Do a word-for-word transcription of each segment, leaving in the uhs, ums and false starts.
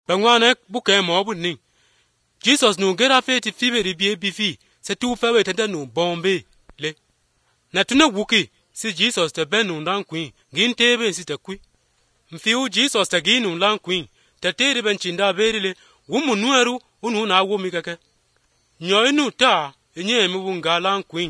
Bangwane buke mo bunning. Jesus no get afe ti fibe di bie bifi se tu fewe tete no bombe le. Na tuna wuki si Jesus te ben no dan queen gin tebe si te kui. Mfiu Jesus te gin no dan queen te te ben chinda berile wumu nueru unu na wo mi keke. Nyo inu ta enye mi wunga lan queen.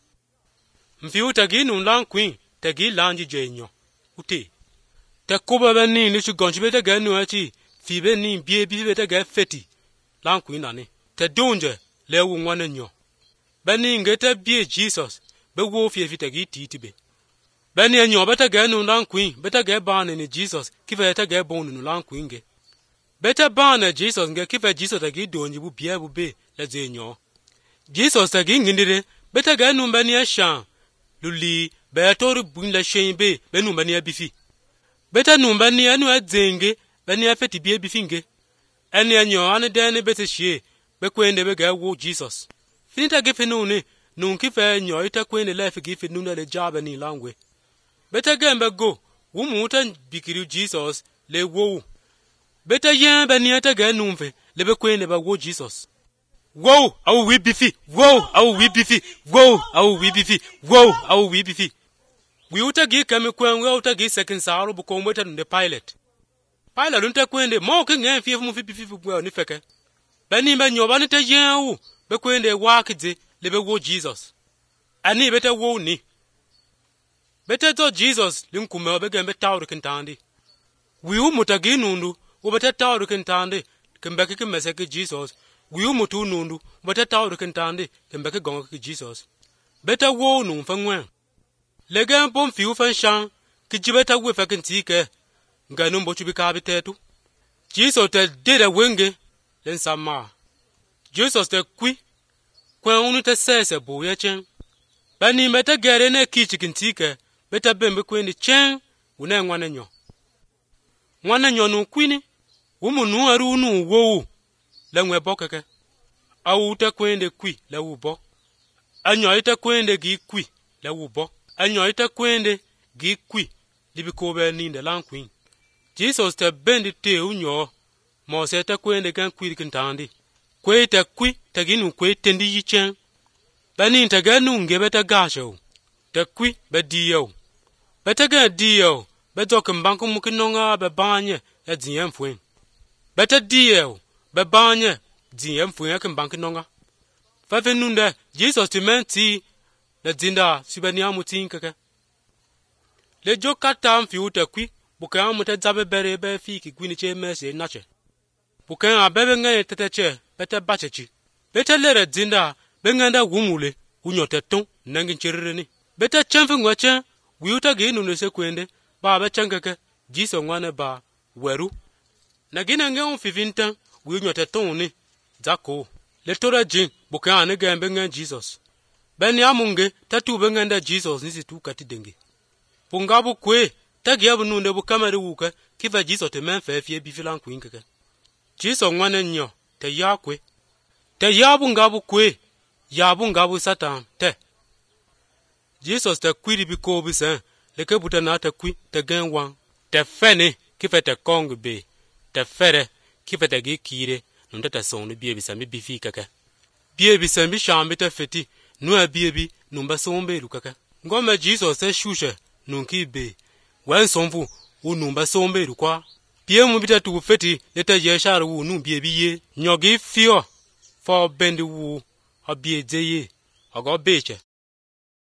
Mfiu te gin no dan queen te gi lanji je nyo. Uti. Te kuba ben ni ni chu gonchibe te gen no achi fibe ni bie bifi te ge feti. Lan queen nani. Te donje le wu ngwane nyo. Beni ngete bie Jesus be wo fie fite gi titi be. Beni enyo beta ge no lan queen beta ge ban ni Jesus kife te ge bon no lan queen ge. Beta ban Jesus nge kife Jesus te gi donji bu bie bu be le ze nyo. Jesus te gi ngindire beta ge no beni eshan luli be toru bun le shen be be no beni abifi. Beta no beni anu adzenge beni afeti bie bifinge. Eni enyo ane deni bete shie be kwende be ge wo Jesus. Finita gife no ne no kife enyo ita kwende lefe gife no le jabe ni langwe. Beta gembe go wumu uta bikiri Jesus le wo. Beta yen be ni ata ge numfe le be kwende be wo Jesus. Wo awu wi bifi. Wo awu wi bifi. Wo awu wi bifi. Wo awu wi bifi. Wi uta gi kame kwen we uta gi second saro bu ko mweta nde pilot. Pilot unta kwende mo ke ngen fi fu fi bifi fu ni feke. Beni be nyoba ni te yen wu be kwende wa kidze le be wo Jesus. Ani beta wo ni. Beta to Jesus linkume be gembe tawru kintandi. Wi u mutagi nundu wo beta tawru kintandi kembe ke mese ke Jesus. Wi u mutu nundu beta tawru kintandi kembe ke gonga ke Jesus. Beta wo nu fangwen. Le gem pom fi u fan shan ki jibeta we fa kintike nga numbo chubi ka bitetu. Jesus te dede wenge len sama. Jesus te kui kwen unu te sese bo ye chen. Bani meta gere ne kichi kintike beta bembe kwen ni chen une ngwane nyo. Ngwane nyo nu kwini umu nu aru unu wo le ngwe bokeke. Awu te kwen de kui le ubo. Anyo ite kwen de gi kui le ubo. Anyo ite kwen de gi kui libi kobe ni de lan queen. Jesus te bendi te unyo mo se te kwen de gan kui kintandi. Kwe te kui te ginu kwe tendi yichen. Bani te ganu nge beta gasho. Te kui be diyo. Beta gan diyo. Beto kimbanku mukinonga be banye e diyem fwen. Beta diyo. Be banye diyem fwen e kimbanku nonga. Fafe nunde Jesus te menti le dinda sibani amutin keke. Le jo kata mfi ute kui buke amute zabe bere be fi ki gwini che mese nache. Buke abebe ngene tete che bete bachechi. Bete lere dinda bengenda wumule unyote ton nangin chirreni. Bete chenfe ngwache wiuta ge nunu se kwende ba be chankeke jiso ngwane ba weru. Na gina nge on fifintan wi unyote ton ni zako. Le tora jin buke ane gembe ngen Jesus. Beni amunge tatu bengenda Jesus nisi tu kati denge. Pungabu kwe tagi abu nunde bu kamere wuke kifa Jesus te menfe fie bifilan kwin keke. Jesus ngwane nyo te ya kwe. Te yabu ngabu kwe yabu ngabu satan te. Jesus te kwiri bi ko bi sen leke buta na te kwi te gen wan. Te fene kifa te kong be. Te fere kifa te gi kire nunde te sonu bie bisa mi bifi keke. Bie bisa mi shambi te feti nua bie bi numba sombe lu keke. Ngome Jesus te shushe nunki be. Wen somfu u numba sombe lu kwa. Bie mu bita tu feti lete ye shara wu nu bie biye. Nyogi fio for bendi wu a bie zeye. Ago beche.